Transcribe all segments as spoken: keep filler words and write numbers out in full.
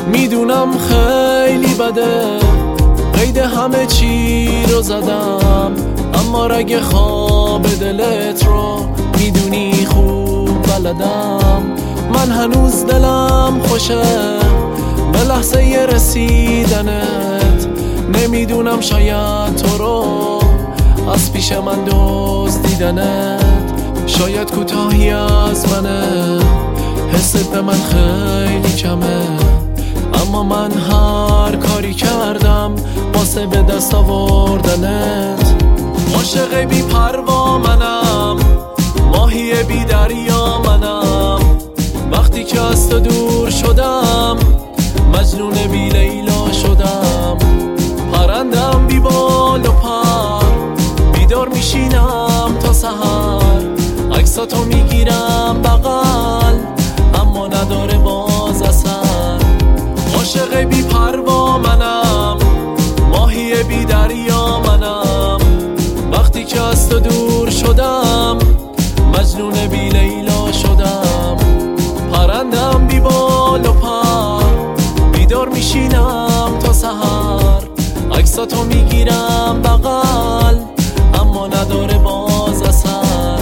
میدونم خیلی بده، قید همه چی رو زدم، اما رگ خواب دلت رو میدونی خوب بلدم. من هنوز دلم خوشه به لحظه رسیدنت، نمیدونم شاید تو رو از پیش من دزدیدنت، شاید کوتاهی از منه، حست به من خیلی کمه، اما من هر کاری کردم واسه به دست آوردنت. عاشق بی پروا منم، ماهی بی دریا منم، وقتی که از تو دور شدم مجنون بی لیلا شدم. پرندم بی بال و پر، بیدار میشینم تا سحر، عکساتو میگیرم بغل اما نداره باز اثر. عاشق بی پروا منم، ماهی بی دریا منم، وقتی که از تو دور شدم مجنون بی لیلا شدم. پرندم بی بال و پر، بیدار میشینم تا سحر، عکساتو میگیرم بغل اما نداره باز اثر.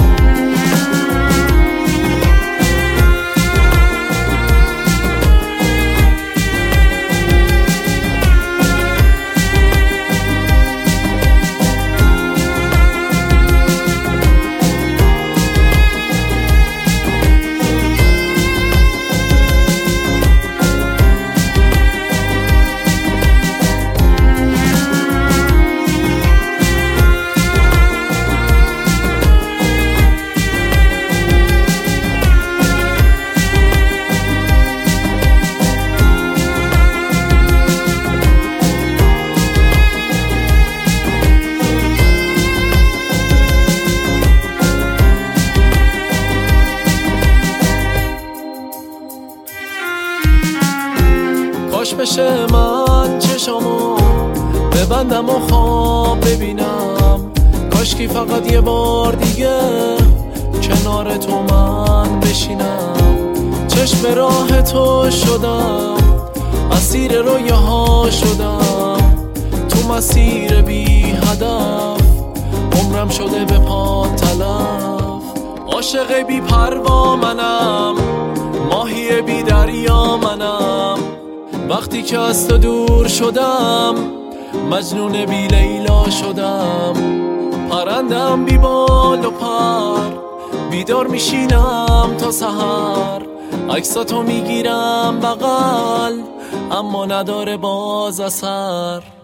کاش بشه من چشامو ببندم و خواب ببینم، کاش که فقط یه بار دیگه کنار تو من بشینم. چشم به راه تو شدم، اسیر رویاها شدم، تو مسیر بی هدف عمرم شده به پا تلف. عاشق بی پروا منم، ماهی بی دریا منم، وقتی که از تو دور شدم مجنون بی لیلا شدم. پرندم بی بال و پر، بیدار میشینم تا سحر، عکساتو میگیرم بغل اما نداره باز اثر.